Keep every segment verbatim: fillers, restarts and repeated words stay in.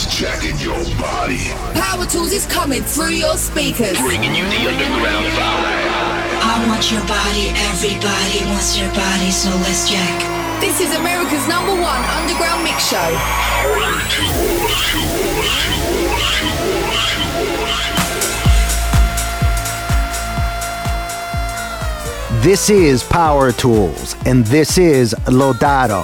Tools jacking your body. Power Tools is coming through your speakers, bringing you the underground power. I want your body, everybody wants your body, so let's jack. This is America's number one underground mix show. Power Tools, Tools, Tools, Tools, Tools. This is Power Tools, and this is Lodato.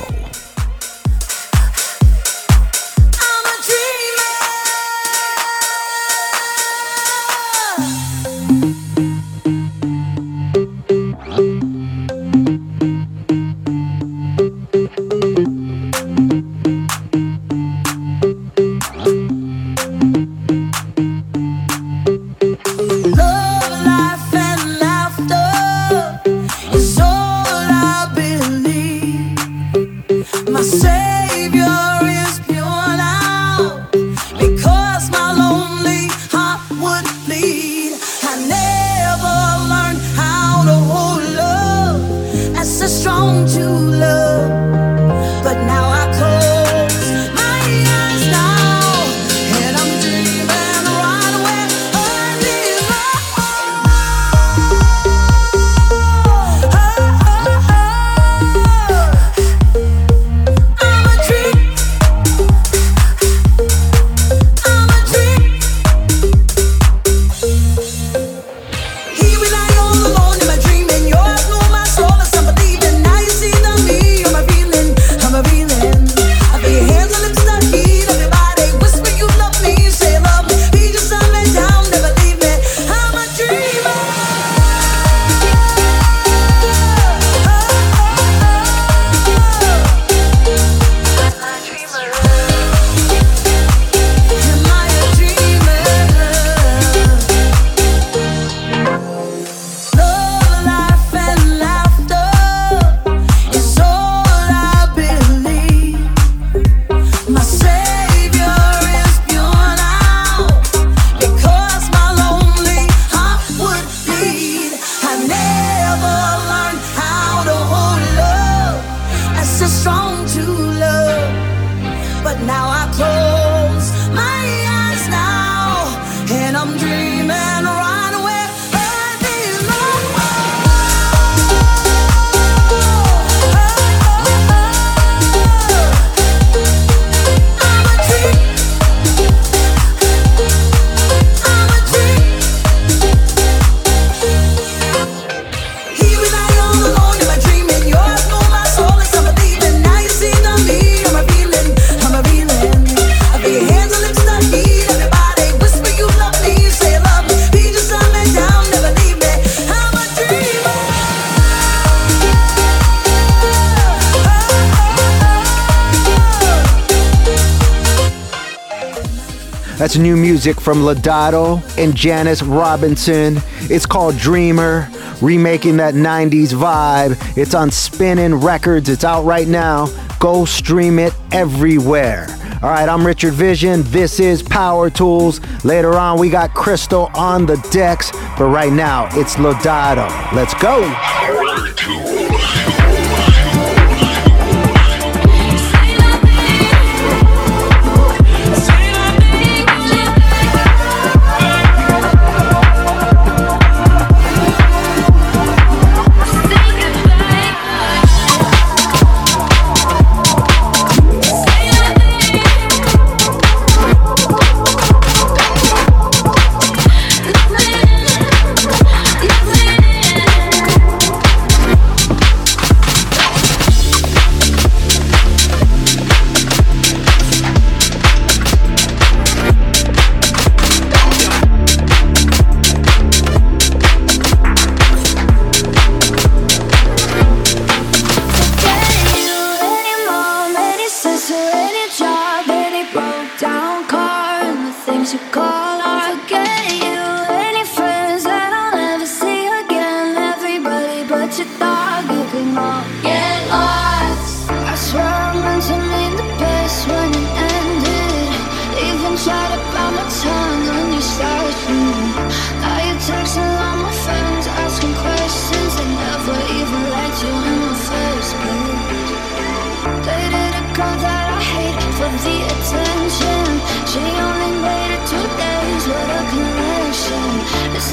That's new music from Lodato and Janice Robinson. It's called Dreamer, remaking that nineties vibe. It's on Spinnin' Records. It's out right now. Go stream it everywhere. All right, I'm Richard Vision. This is Power Tools. Later on, we got Crystal on the decks. But right now, it's Lodato. Let's go. Power Tools.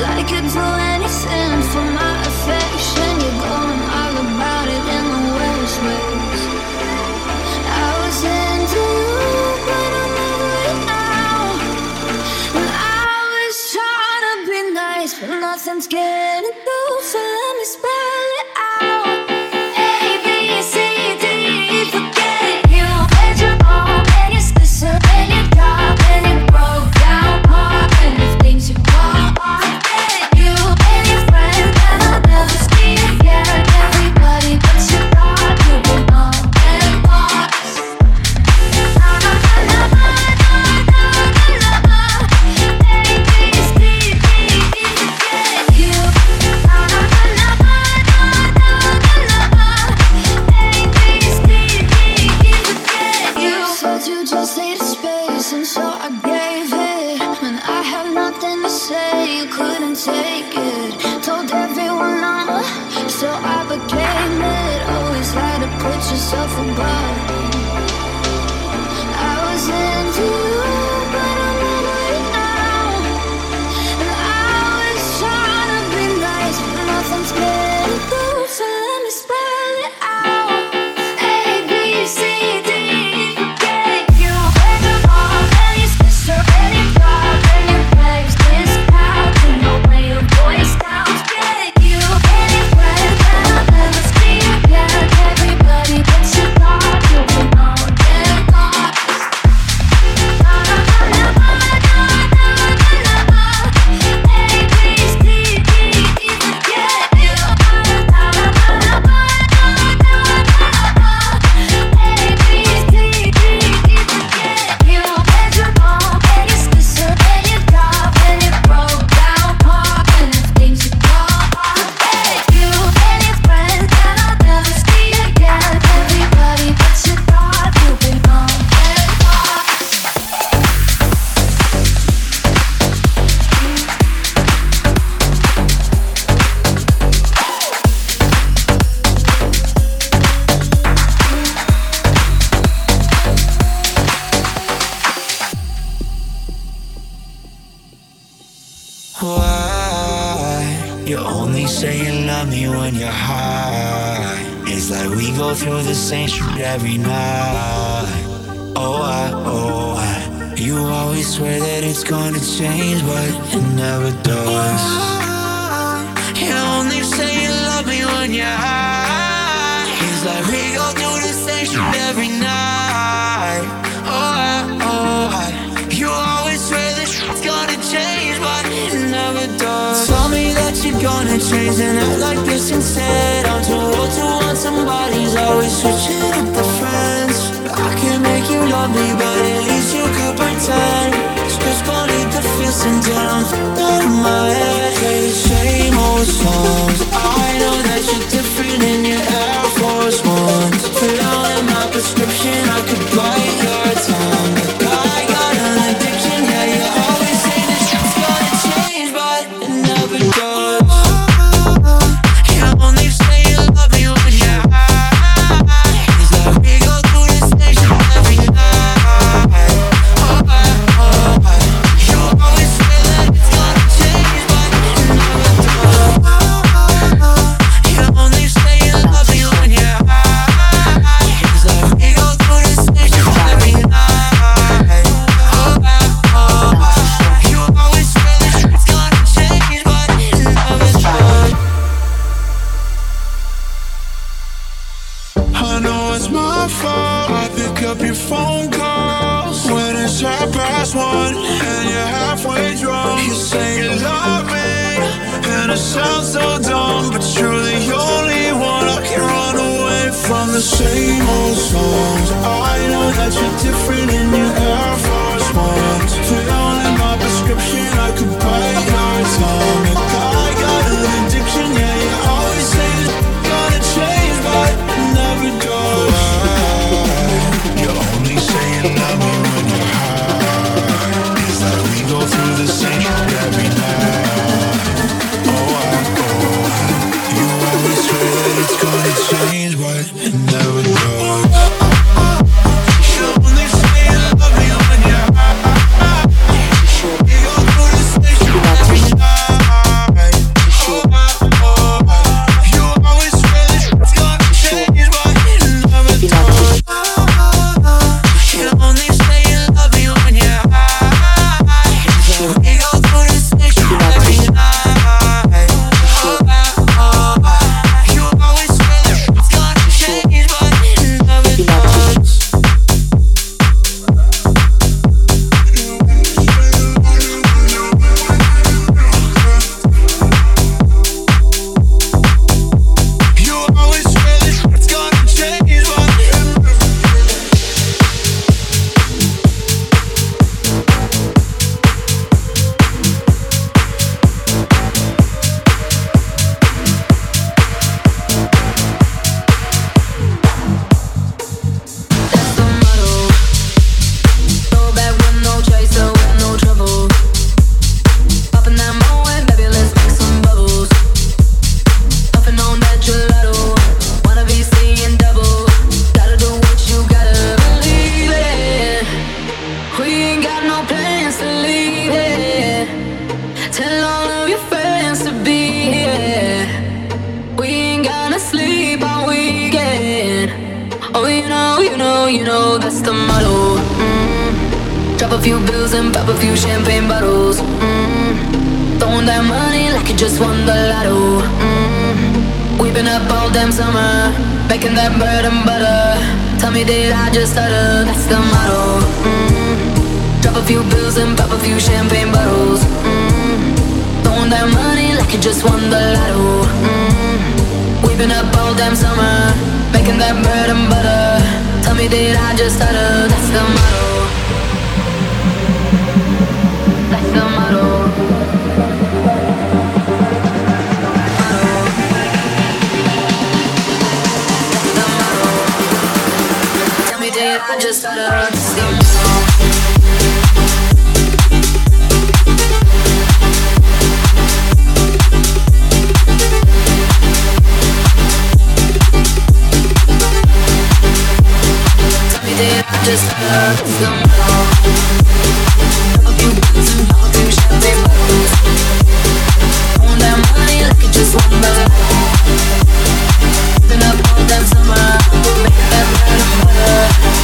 like you'd do anything for my affection. You're going all about it in the worst ways. I was into you, but I'm over it now. And I was trying to be nice, but nothing's getting through. So let me spell it out. A, B, C, D, forget it. You had your home and your sister and your job and you broke down hard and the things you want. Forget you and your friends and I'll never see you again. Everybody but you thought you were on and lost. Na na na na na na na na. A, B, C, D, forget you. Na na na na na na na na. A, B, C, D, forget you. Said you just needed space and so I gave it. When I had nothing to say, you couldn't take it. Told everyone I'm a, so I became it. Always had to put yourself above. I was into you, but I'm over it now. And I was trying to be nice, but nothing's getting through. So let me spell it out. A, B, C, D, forget you. And your mom and your sister and your job and your bags discount. You know where your voice sounds. Get you and your friends and I'll never see you again. Everybody but you thought you were on and lost. Na na na na na na na na. A, B, C, D, forget you. Na na na na na na na na. A, B, C, D, forget you. And your mom and your sister and your job and you broke down hard and the things you want. Forget you and your friends and I'll never see you again. Everybody but you thought you were on and lost. Why? You only say you love me when you're high. It's like we go through the same shit every night. Oh, I, oh, I. You always swear that it's gonna change, but it never does. You only say you love me when you're high. It's like we go through the same shit every night. Oh, I, oh, I. You always swear that shit's gonna change, but it never does. Tell me that you're gonna change and act like this instead. I'm too old to want somebody's always switching up the friends. I can make you love me, but at least you could pretend. Just bonita feels until I'm f***ed out of my head. Play the same old songs. I know that you're different in your Air Force Ones. Put all in my prescription, I could bite your tongue. I got an addiction, yeah, you always say that shit's gonna change, but it never does. You only say you love me when you're high. It's like we go through the same shit every night. Oh, I, oh, I. You always say that it's gonna change, but it never does. You only say you love me when you're high. It's like we go through the same shit every night. Oh, I, oh, I. You always say that shit's gonna change, but it never does. I know it's my fault. I pick up your phone calls when it's half past one and you're halfway drunk. You say you love me, and it sounds so dumb, but you're the only one I can run away from. The same old songs. I know that you're different in your Air Force Ones. Put all in my prescription, I could bite your tongue. Like I got an addiction, yeah, you always say that it's gonna change, but it never does. You only say you love me when you're high. It's like we go through the same shit every night. Oh, I, oh, I. You always swear that it's gonna change, but it never does. You you know that's the motto. Mm. Drop a few bills and pop a few champagne bottles. Mm. Throwing that money like you just won the lotto. Mm. We've been up all damn summer, making that bread and butter. Tell me did I just stutter? That's the motto. Mm. Drop a few bills and pop a few champagne bottles. Mm. Throwing that money like you just won the lotto. Mm. We've been up all damn summer, making that bread and butter. Tell me did I just stutter? That's the motto. That's the motto. I just stutter, that's the motto. Tell me that I just stutter, that's the motto. Pop a few bills and pop a few champagne bottles. Throwing that money like it just won the lotto. Been up all that summer, making that bread and butter.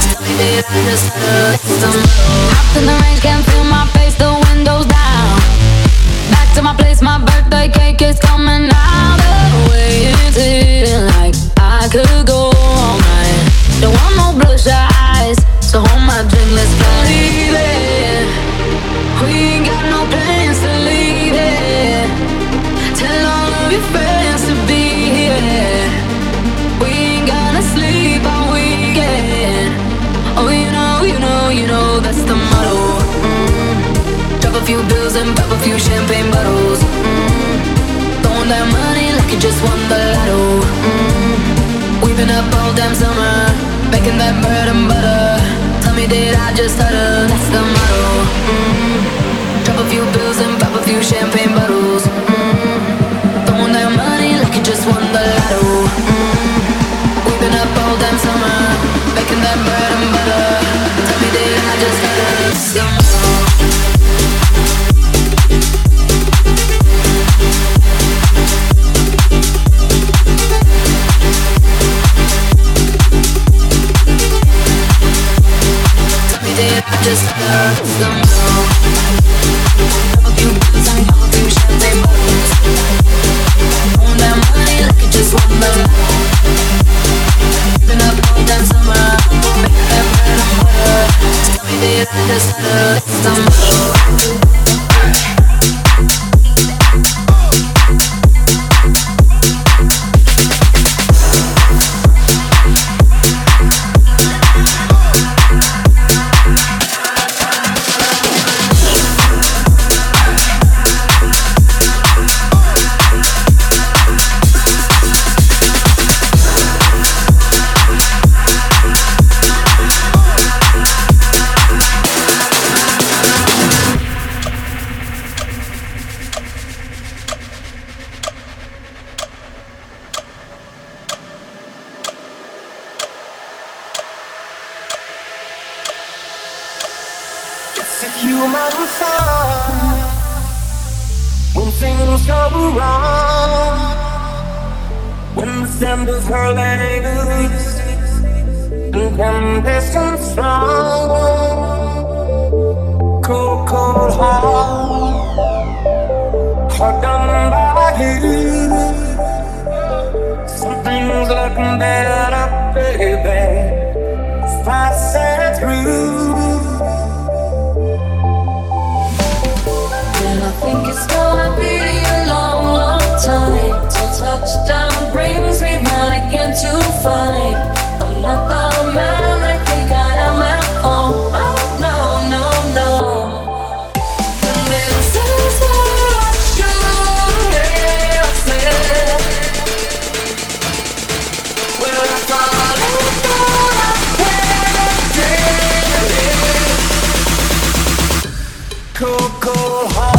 Out in the range, can't feel my face, the windows down. Back to my place, my birthday cake is coming out. The way it's hitting like I could go all night. Don't want no bloodshot eyes, so hold my drink, let's believe it. We ain't got no plans to leave it. Tell all of your friends to be here. We ain't gonna sleep all weekend. Oh, you know, you know, you know, that's the motto. Mm. Drop a few bills and pop a few champagne bottles. Mm. Throwing that money like you just won the lotto. Mm. We've been up all damn summer, making that bread and butter. Tell me did I just stutter? That's the motto. Mm. Drop a few bills and pop a few champagne bottles. Mm. Throwing that money like you just won the lotto. Mm. We've been up all damn summer, making that bread and butter. Tell me did I just stutter? That's the motto. Tell me did I just stutter? That's the motto. Pop a few bills and pop a few champagne bottles. Throwing that money like it just won the lotto. Been up all damn summer, making that bread and butter. Tell me did I just stutter? That's the motto. It's a human sign when things go wrong, when the sand is hurling and temptation strong. Cold, cold heart, heart done by you. Something's looking better, baby, if I said through. I think it's gonna be a long, long time till touchdown brings me round again to find I'm not the man I think I am at home. Oh no, no, no. The missiles are shooting at me. Well, I thought I thought I had it. Cold, cold heart.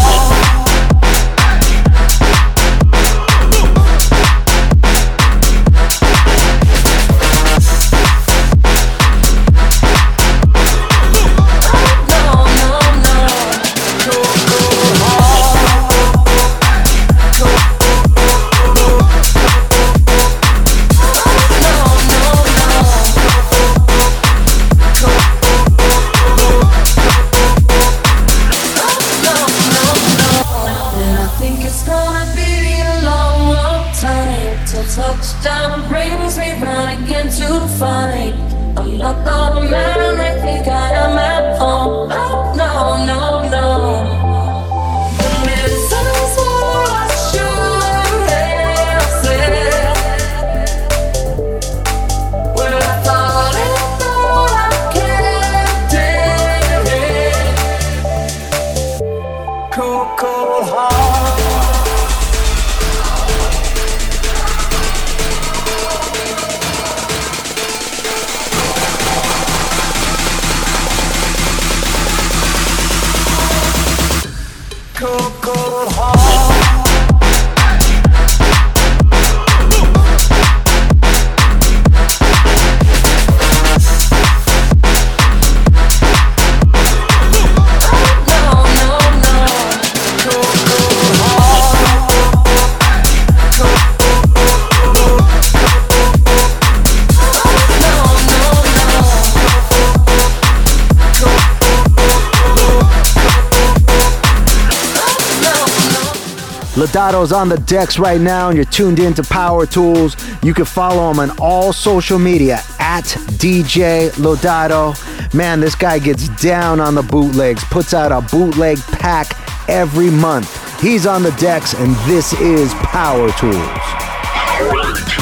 Ladato's on the decks right now, and you're tuned in to Power Tools. You can follow him on all social media at D J Lodato. Man, this guy gets down on the bootlegs, puts out a bootleg pack every month. He's on the decks, and this is Power Tools. Power Tools.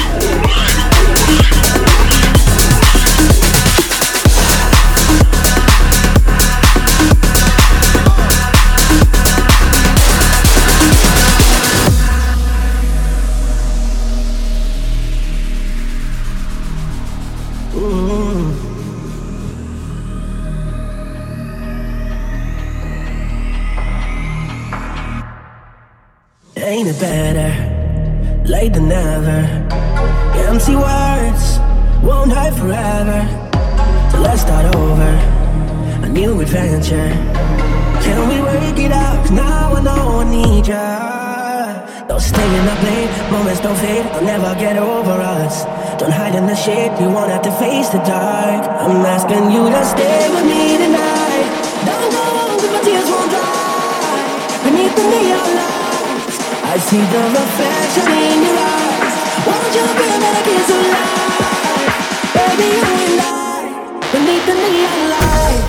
Ain't it better late than never? Empty words won't hurt forever. So let's start over, a new adventure. Can we work it out? 'Cause now I know I need ya. Don't stay in the blame, moments don't fade. I'll never get over us. Don't hide in the shade, you won't have to face the dark. I'm asking you to stay with me tonight. Don't go, 'cause my tears won't dry. Beneath the neon light, I see the reflection in your eyes. Won't you feel that I kiss alive? Baby, you and I, beneath the neon light.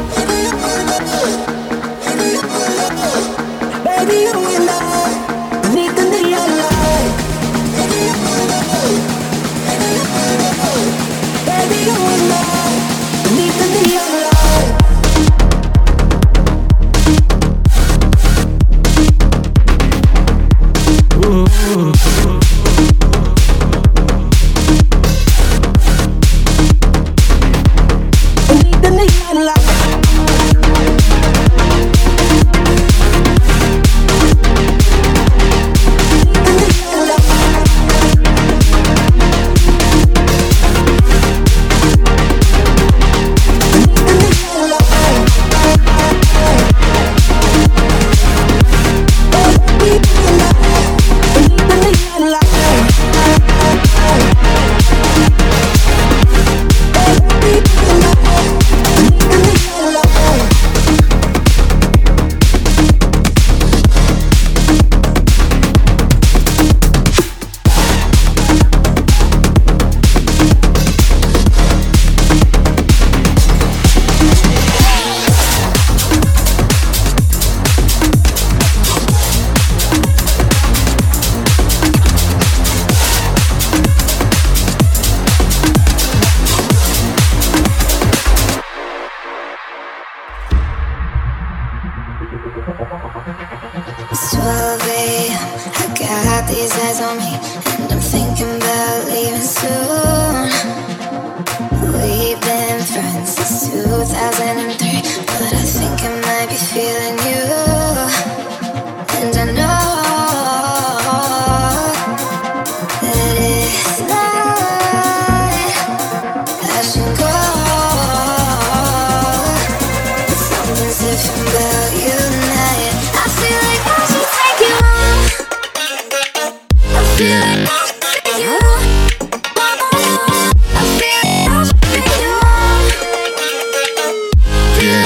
Baby, you and I, beneath the neon light. Baby, you and I, beneath the neon light. Yeah.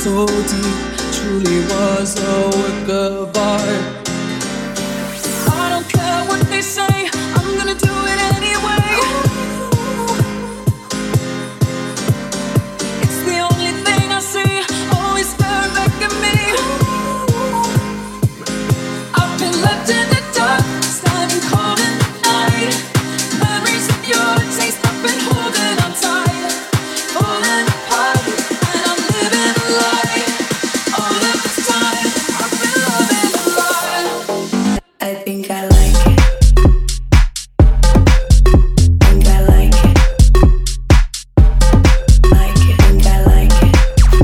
so deep, truly was a work of art. I don't care what they say, I'm gonna do it anyway. It's the only thing I see, always staring back at me. I've been left in the dark, standing cold in the night. Memories of your taste, I've been holding on tight, falling apart, and I'm living a lie. All of this time, I've been loving a lie. I think I like it. Think I like it. Like it, think I like it.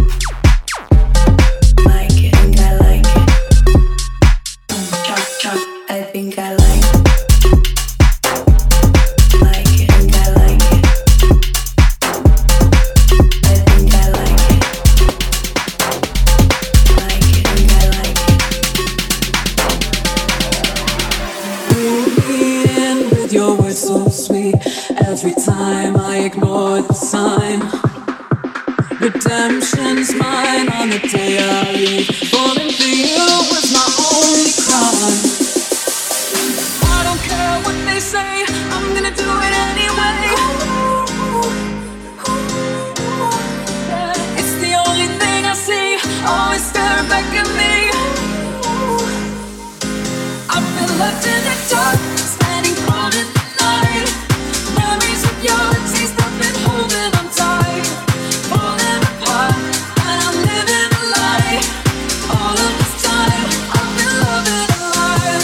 Like it, think I like it. Chop, chop, I think I like it. Like it, think I like it. I think I like it. Like it, think I like it. Pull me in with your words so sweet. Every time I ignore the sign, redemption's mine on the day I leave. Falling for you was my only crime. I don't care what they say, I'm gonna do it anyway. Yeah, it's the only thing I see, always staring back at me. I've been left in the dark, standing cold in the night. Memories of your taste, I've been holding on tight, falling apart, and I'm living a lie. All of this time, I've been loving a lie.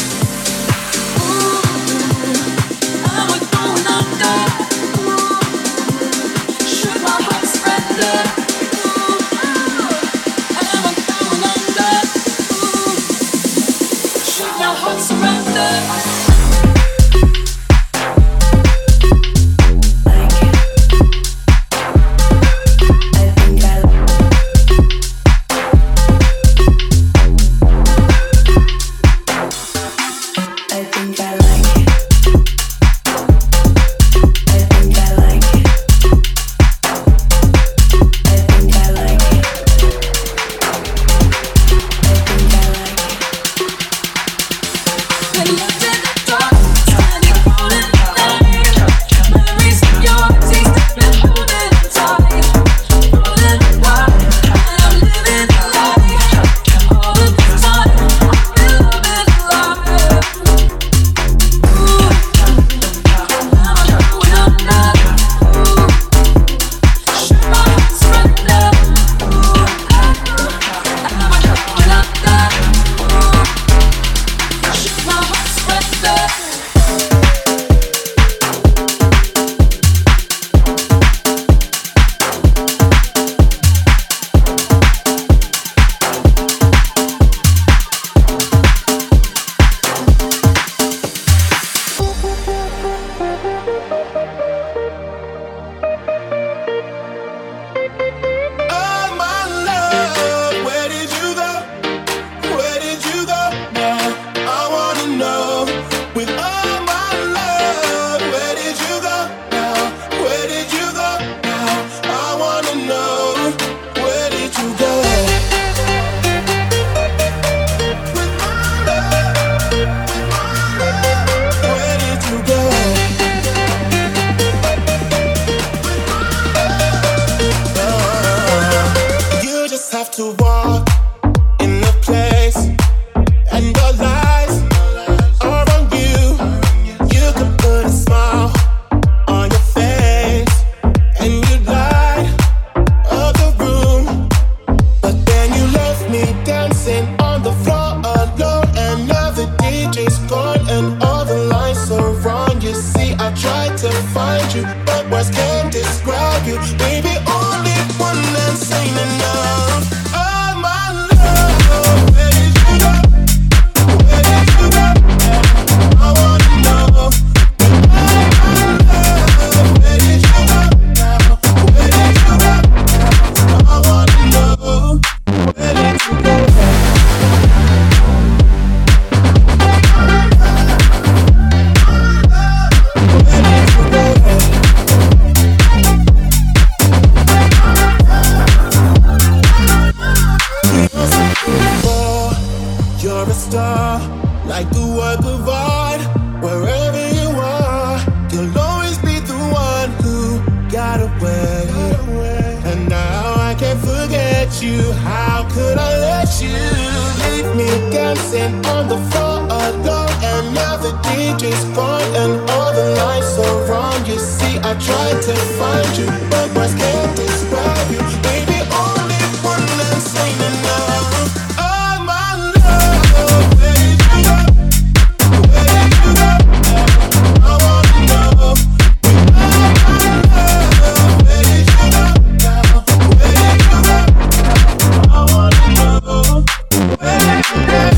Ooh, now we're going under. Ooh, should my heart surrender? Ooh, and I'm going under. Ooh, should your heart surrender? I think I like it. I think I like it. I think I like it. I think I like it. Been left in the dark, standing cold in the night. Memories of your taste, I've been holding on tight, falling apart, and I'm living a lie. All of this time, I've been loving a lie. Ooh, now I'm going under. Ooh, should my heart surrender? Ooh, now I'm going under. Ooh, should my heart surrender? Oh my love, where did you go? Where did you go now? I wanna know. With all my love, where did you go now? Where did you go now? I wanna know. Where did you go? With my love, where did you go? You just have to walk in the place, and your lies are on you. You could put a smile on your face, and you light up the room. But then you left me dancing on the floor alone, and now the D J's gone, and all the lights are wrong. You see, I tried to find you, but words can't describe you. Baby, only one that's ain't enough. Oh my love, where did you go? Where did you go? I wanna know. Oh my love, where did you go now? Where did you go? I wanna know. Where did you go? Where did you go? star, like a work of art. Wherever you are, you'll always be the one who got away. And now I can't forget you. How could I let you leave me dancing on the floor alone? And now the D J's gone and all the lights are wrong. You see, I tried to find you, but words can't describe you. Baby, only one less ain't enough. Oh my love, where did you go? Where did you go? I wanna know. Where did you go? Where did you go? I wanna know. Where did you go?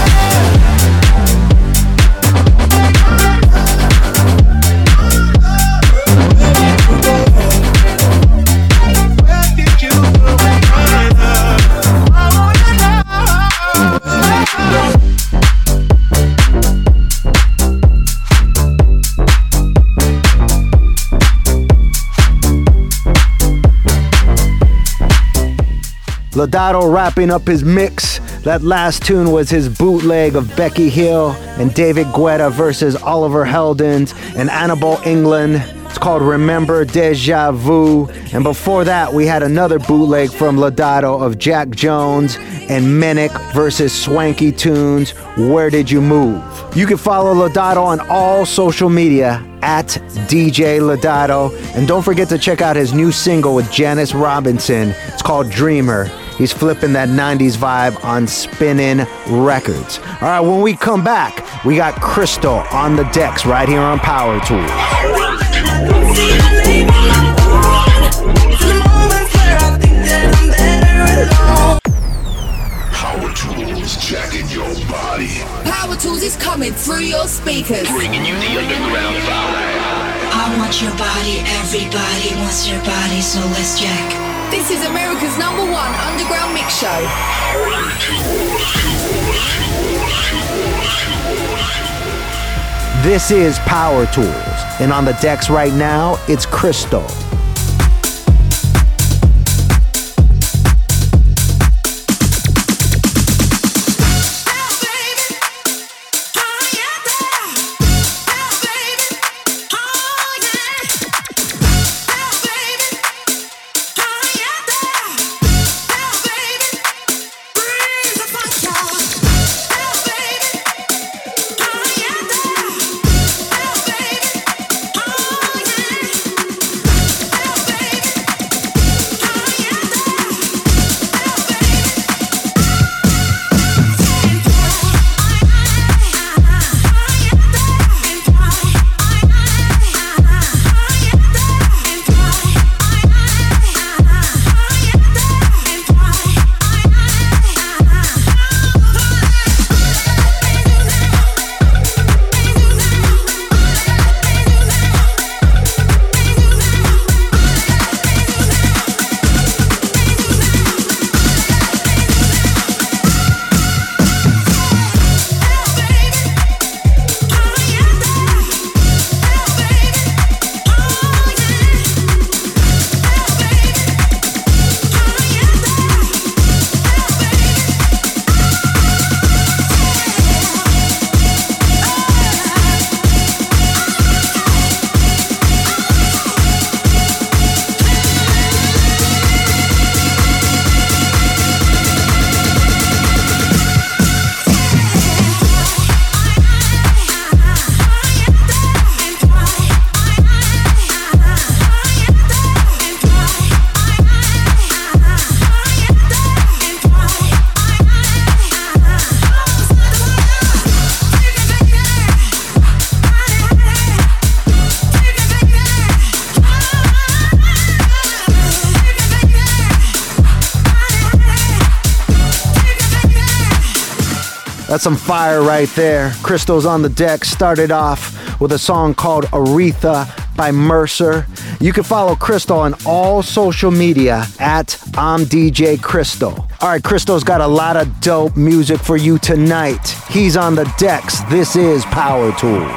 Lodato wrapping up his mix. That last tune was his bootleg of Becky Hill and David Guetta versus Oliver Heldens and Annabelle England. It's called Remember Deja Vu. And before that, we had another bootleg from Lodato of Jack Jones and Menick versus Swanky Tunes, Where Did You Move? You can follow Lodato on all social media at D J Lodato. And don't forget to check out his new single with Janice Robinson. It's called Dreamer. He's flipping that nineties vibe on Spinnin' Records. All right, when we come back, we got Crystal on the decks right here on Power Tools. Power Tools jacking your body. Power Tools is coming through your speakers. Bringing you the underground vibe. I want your body, everybody wants your body, so let's jack. This is America's number one underground mix show. This is Power Tools, and on the decks right now, it's Crystal. That's some fire right there. Crystal's on the deck. Started off with a song called Aretha by Mercer. You can follow Crystal on all social media at I'm D J Crystal. All right, Crystal's got a lot of dope music for you tonight. He's on the decks. This is Power Tools.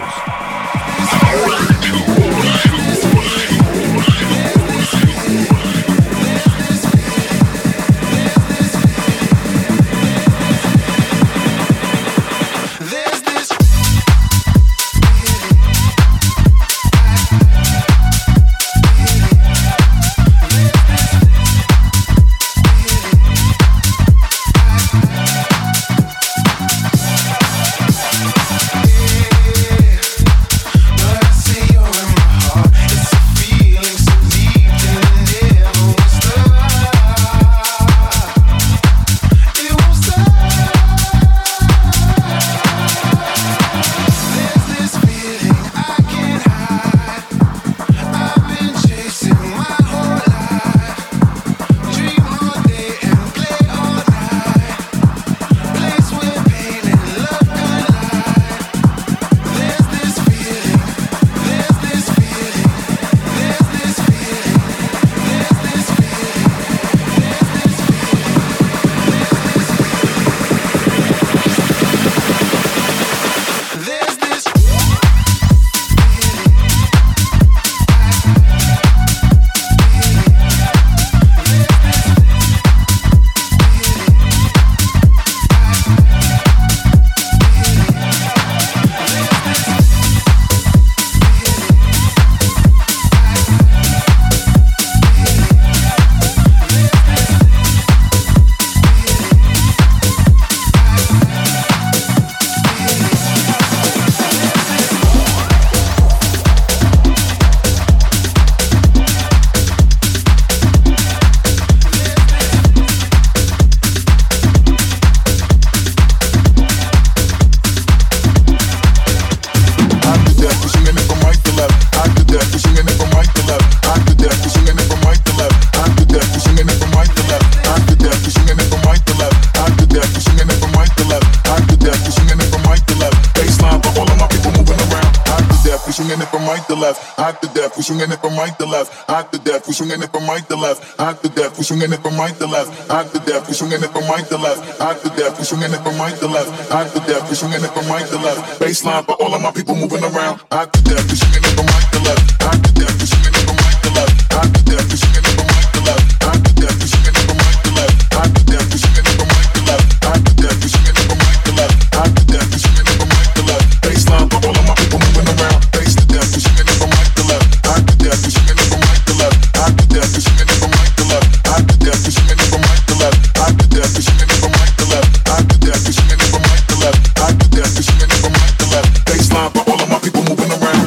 right to left, hot to death. We swinging it from right to left, hot to death. We swinging it from right to left, hot to death. We swinging it from right to left, hot to death. We swinging it from right to left, hot to death. We swinging it from right to left, hot to death. We swinging it from right to left. Baseline for all of my people moving around, hot to death. We swinging it from right to left, hot to death. We swinging it from right to left, hot to death. We swinging it from right to left, hot to death. We swinging it from right to left, hot to death. We swinging it from right to left, hot to death. We swinging it from right to left, hot to death. We swinging it from right to left. Baseline for all of my people moving around, base to death. We swinging it from right to left, hot to death. We swinging it from right to left, hot to death. We swinging it from right to left, hot to death. We swinging it from right to left, hot to death. We swinging it from right to left, hot to death. We swinging it from right to left, hot to death. We swinging it from right to left. Baseline for all of my people moving around.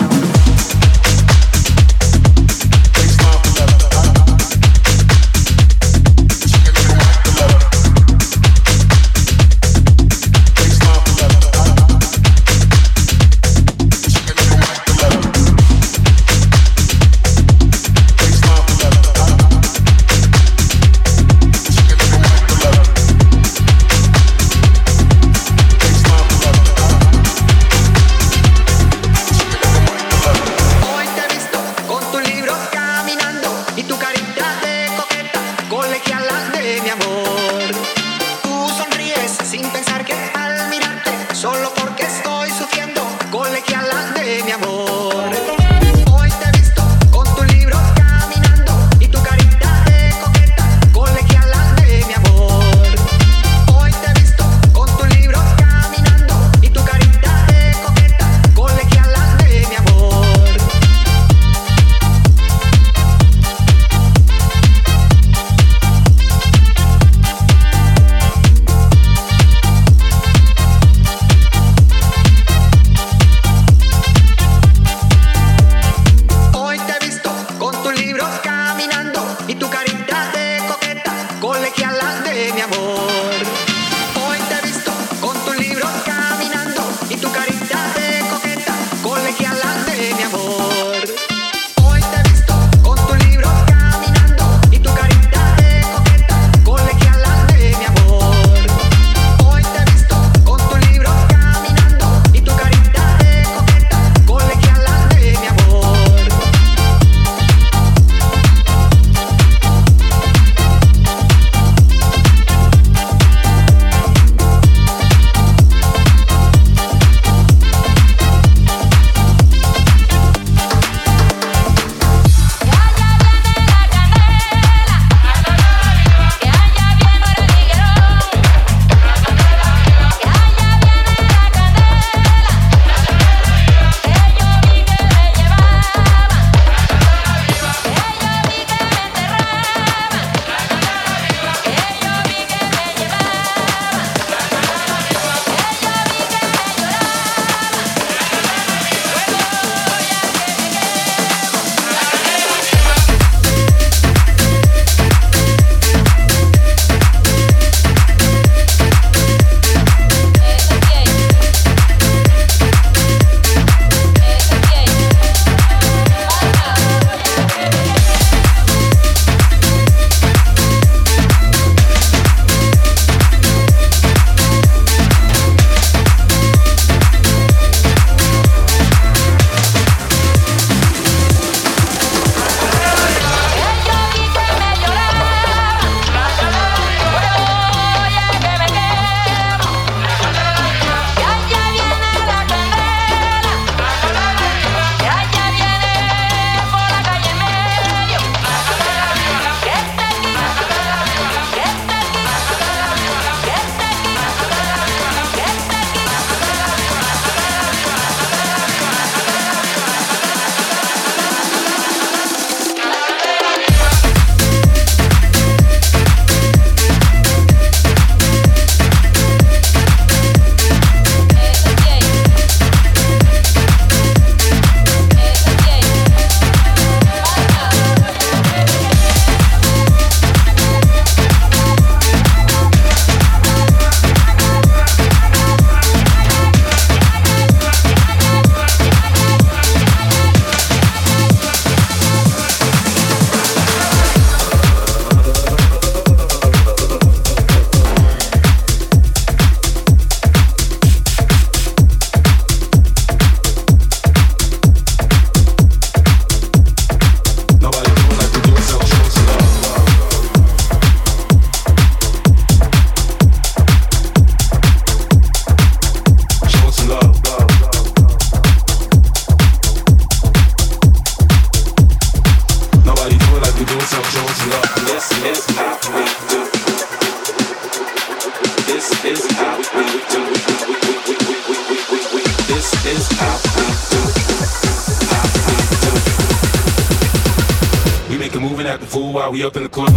act the fool while we up in the club.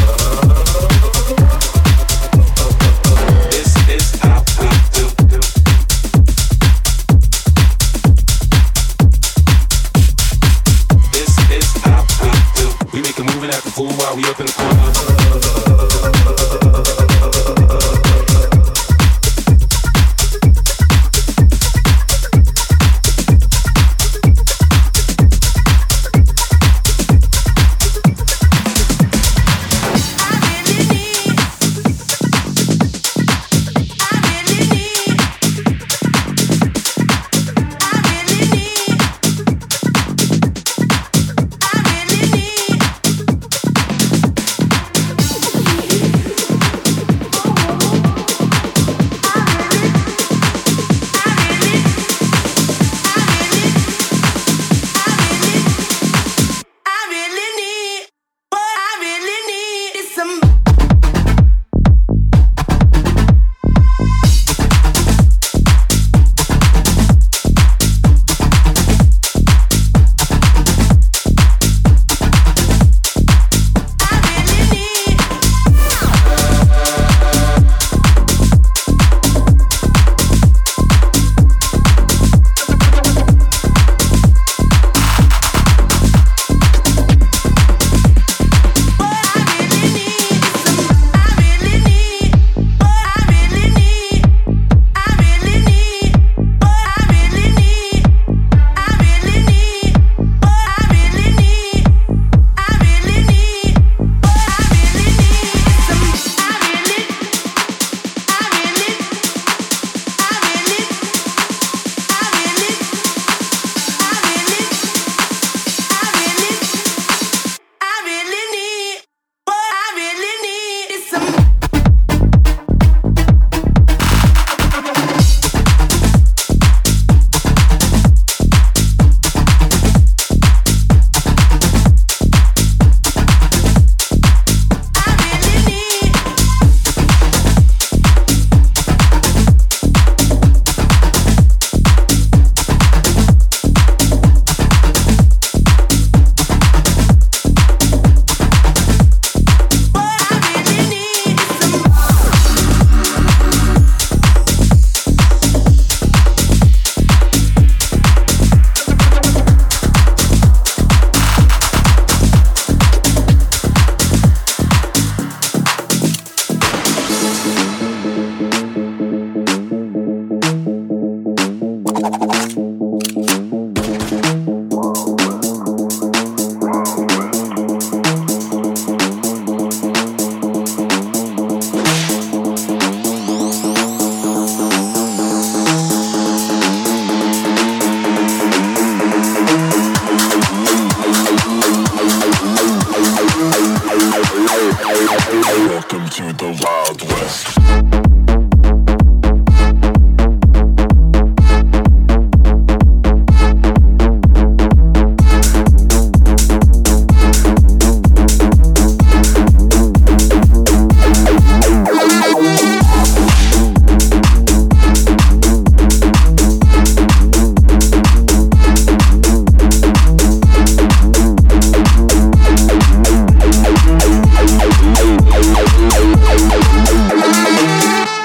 This is how we do. This is how we do. We make a move and act the fool while we up in the club. Welcome to the Wild West. We'll be right back.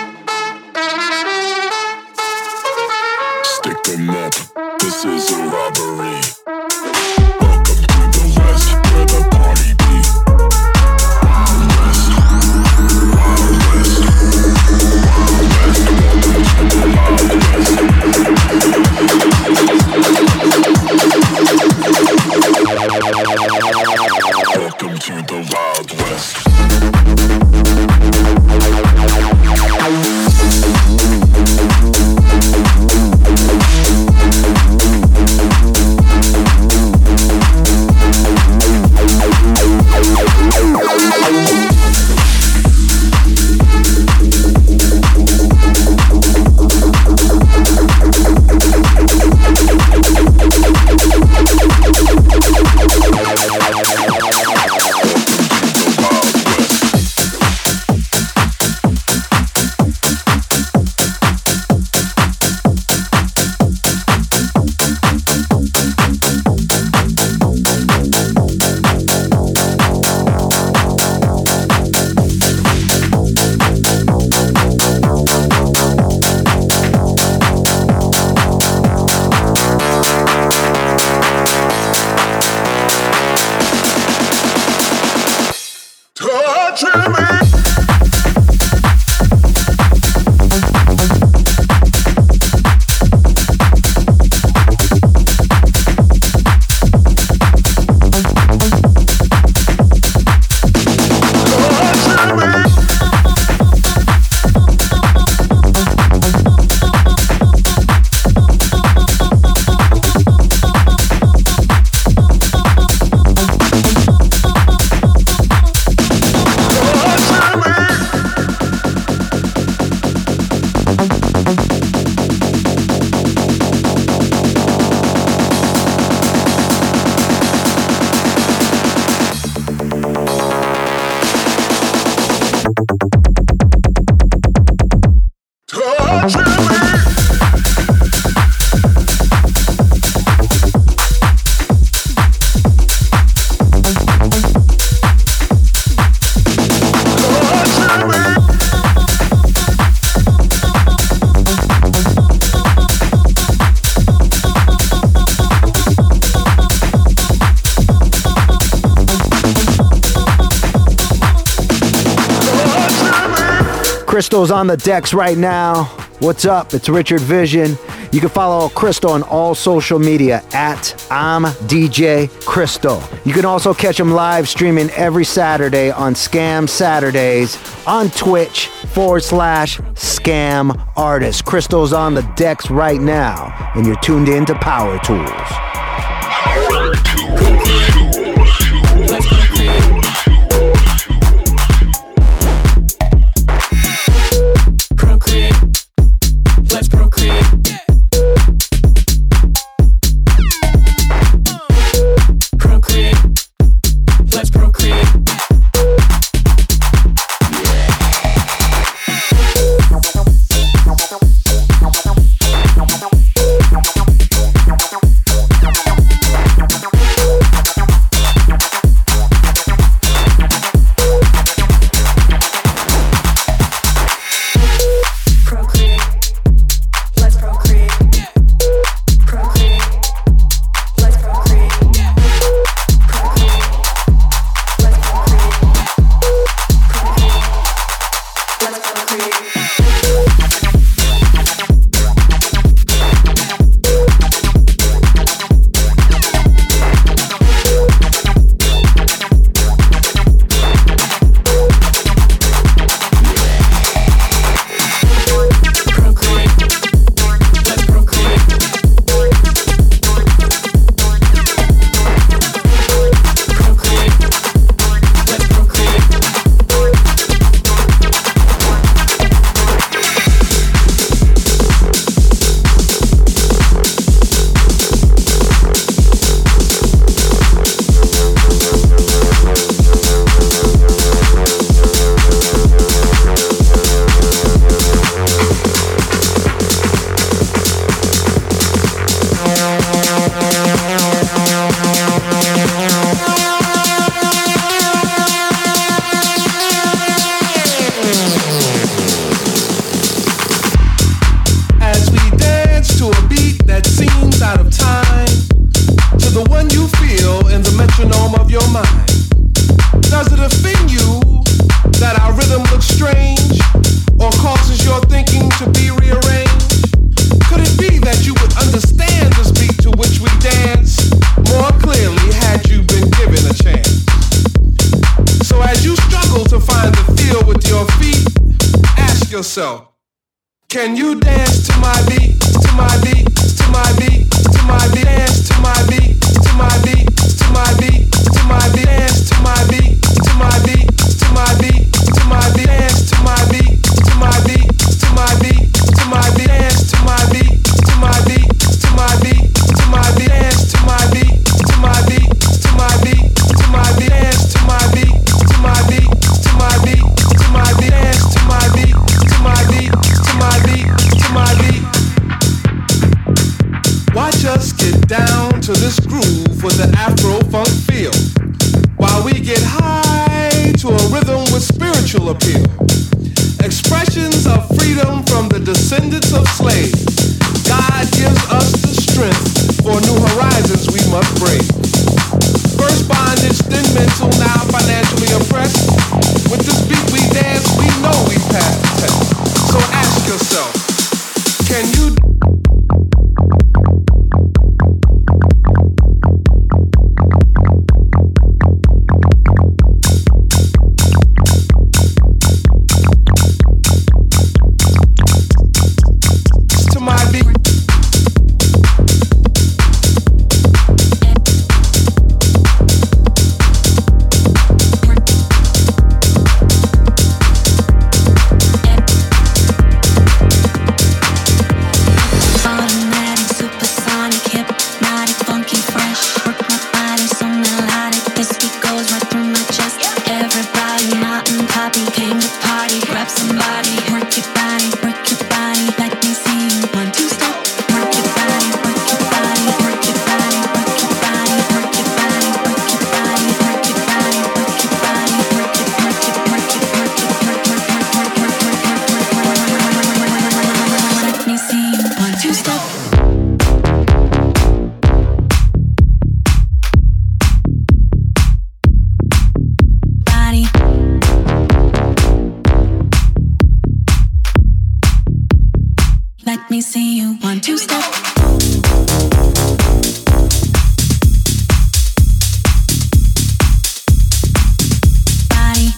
Crystal's on the decks right now. What's up? It's Richard Vision. You can follow Crystal on all social media at I'm D J Crystal. You can also catch him live streaming every Saturday on Scam Saturdays on Twitch forward slash Scam Artist. Crystal's on the decks right now, and you're tuned in to Power Tools. Let's procreate. Procreate. Let's procreate. yourself. Can you dance to my beat, to my beat, to my beat, to my beat, dance to my beat, to my beat, to my beat, to my beat, dance to my beat, to my beat, to my beat, to my beat, dance to my beat, to my beat, to my beat, to my beat, dance to my beat, to my beat, to my beat, to my beat, dance to my beat, to my beat, to my beat, to my beat, dance to my beat, to my beat, to my beat, to my beat, dance to my beat, to my beat, to my beat, to my beat. Watch us get down to this groove with an Afro-funk feel, while we get high to a rhythm with spiritual appeal. Expressions of freedom from the descendants of slaves. God gives us the strength for new horizons we must brave. First bondage, then mental, now financially oppressed. With this beat we dance, we know we passed the test. So ask yourself, can you see you one, two, step. Body.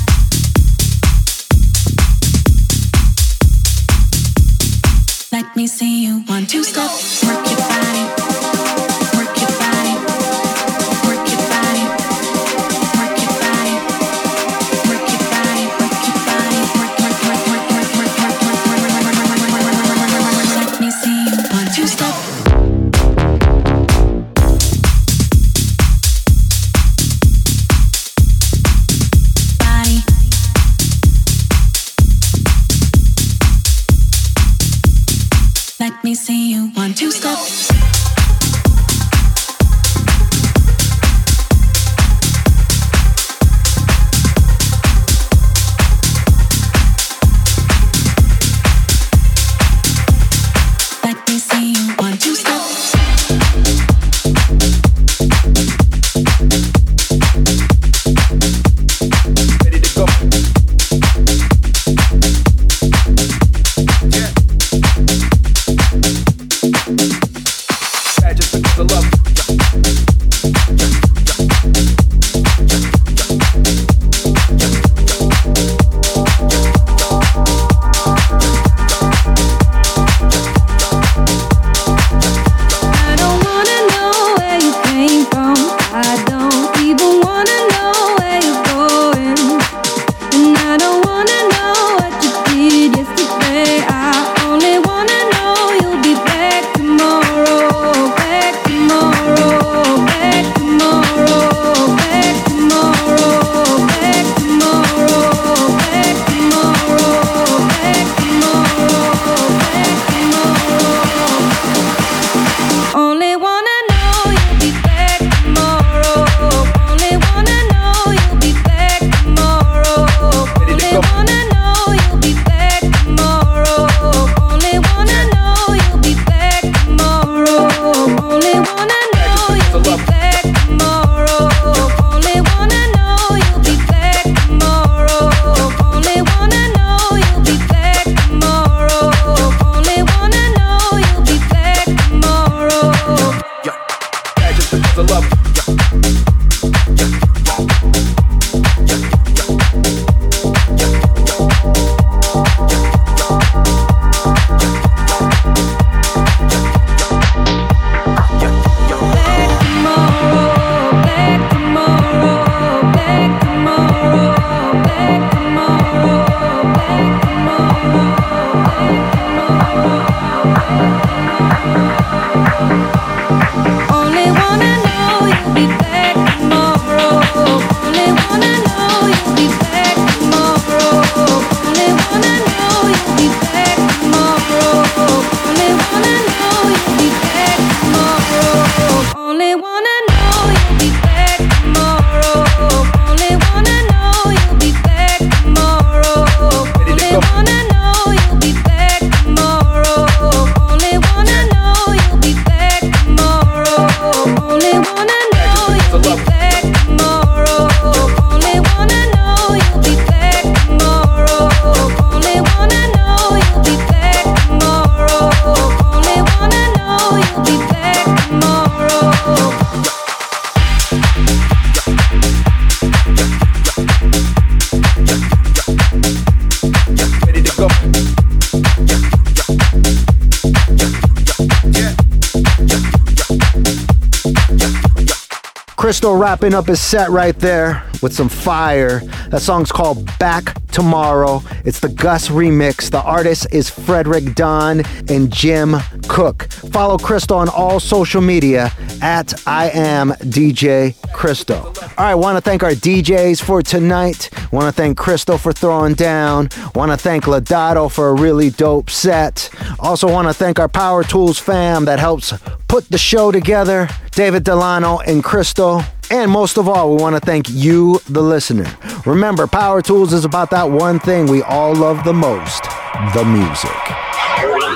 Let me see you one, two, step. Work your body. Work your body. Work your body. Work your body. Work your body. Work your body. Work, work, work, work, work, work, work, work, work, work, work, work, work. Let me see you one, two, step. Body. Let me see you one, two, step. Let me see you one, two, step. Ready to go. Yeah. Just because I love you. I don't wanna know where you came from. I don't even wanna know where you're going. And I don't wanna know what you did yesterday. I only wanna know you'll be back tomorrow. Back tomorrow. Back tomorrow. Back tomorrow. Back tomorrow. Back tomorrow. Back tomorrow. Back tomorrow. Only wanna know you'll be back tomorrow. Only wanna know you'll be back tomorrow. Only wanna know you'll be back tomorrow. Only wanna know you'll be back tomorrow. Only wanna know you'll be back tomorrow. Only wanna know you'll be back tomorrow. Only wanna know you'll be back tomorrow. Only wanna know you'll be back tomorrow. Yeah. Yeah, just because I love you. Only wanna know you'll be back tomorrow. Only wanna know you'll be back tomorrow. Only wanna know you'll be back tomorrow. Only wanna know you'll be back tomorrow. Only wanna know you'll be back tomorrow. Only wanna know you'll be back tomorrow. Only wanna know you'll be back tomorrow. Only wanna know you'll be back tomorrow. Only wanna know you'll be back tomorrow. Only wanna know you'll be back tomorrow. Only wanna know you'll be back tomorrow. Only wanna know you'll be back tomorrow. Ready to go. Yeah. Crystal wrapping up his set right there with some fire. That song's called Back Tomorrow. It's the Gus remix. The artist is Frederick Don and Jim Cook. Follow Crystal on all social media at I am D J Crystal. All right, want to thank our D Js for tonight. Want to thank Crystal for throwing down. Want to thank Lodato for a really dope set. Also want to thank our Power Tools fam that helps put the show together. David Delano and Crystal. And most of all, we want to thank you, the listener. Remember, Power Tools is about that one thing we all love the most, the music.